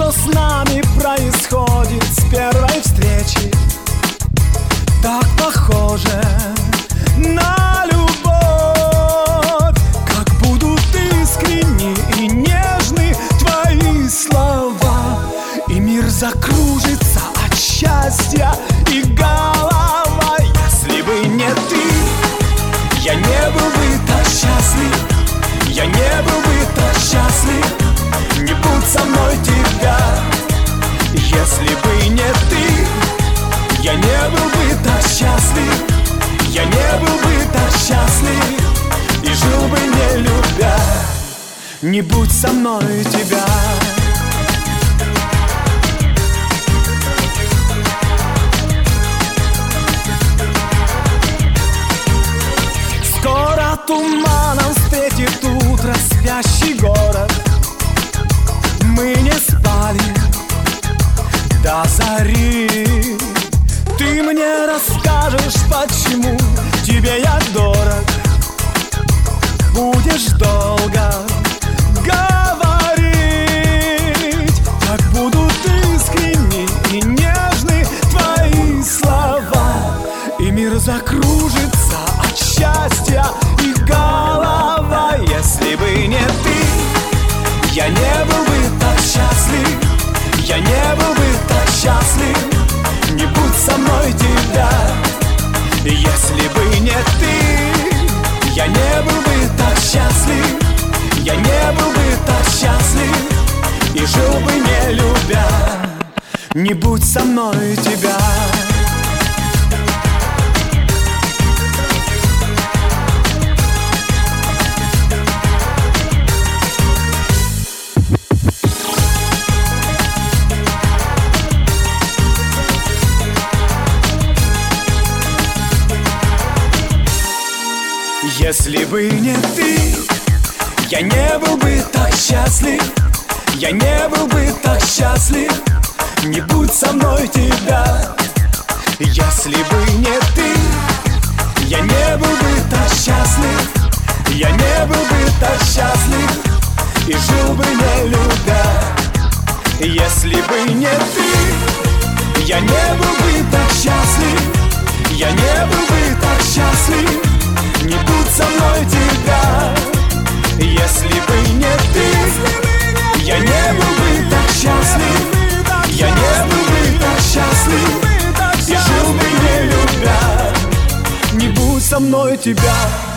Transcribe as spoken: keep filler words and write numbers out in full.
что с нами происходит с первой встречи, так похоже на любовь. Как будут искренни и нежны твои слова, и мир закружится от счастья и голова. Если бы не ты, я не был бы так счастлив, я не был бы так счастлив. Не будь со мной тебя, если бы не ты, я не был бы так счастлив, я не был бы так счастлив и жил бы не любя. Не будь со мной тебя. Скоро туманом встретит утро спящий город. Мы не спали до зари. Ты мне расскажешь, почему тебе я дорог. Будешь долго говорить, как будут искренни и нежны твои слова, и мир закружится от счастья и голова. Если бы не ты, я не был бы так счастлив, я не был бы так счастлив. Не будь со мной тебя, если бы не ты, я не был бы так счастлив, я не был бы так счастлив и жил бы не любя. Не будь со мной тебя. Если бы не ты, я не был бы так счастлив, я не был бы так счастлив. Не будь со мной тебя. Если бы не ты, я не был бы так счастлив, я не был бы так счастлив и жил бы не любя. Если бы не ты, я не был бы так счастлив, я не был бы так счастлив. Не будь со мной тебя. Если бы не ты, я не был бы так счастлив, я не был бы так счастлив и жил бы не любя. Не будь со мной тебя.